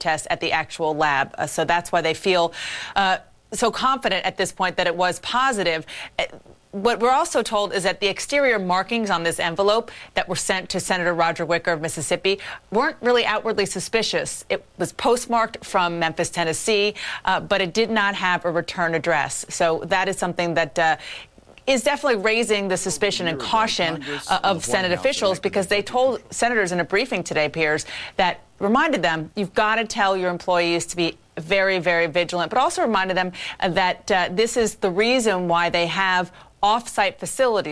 test at the actual lab. So that's why they feel so confident at this point that it was positive. What we're also told is that the exterior markings on this envelope that were sent to Senator Roger Wicker of Mississippi weren't really outwardly suspicious. It was postmarked from Memphis, Tennessee, but it did not have a return address. So that is something that is definitely raising the suspicion and caution of Senate officials, because they told senators in a briefing today, Piers, that reminded them, you've got to tell your employees to be very, very vigilant, but also reminded them that this is the reason why they have off-site facilities.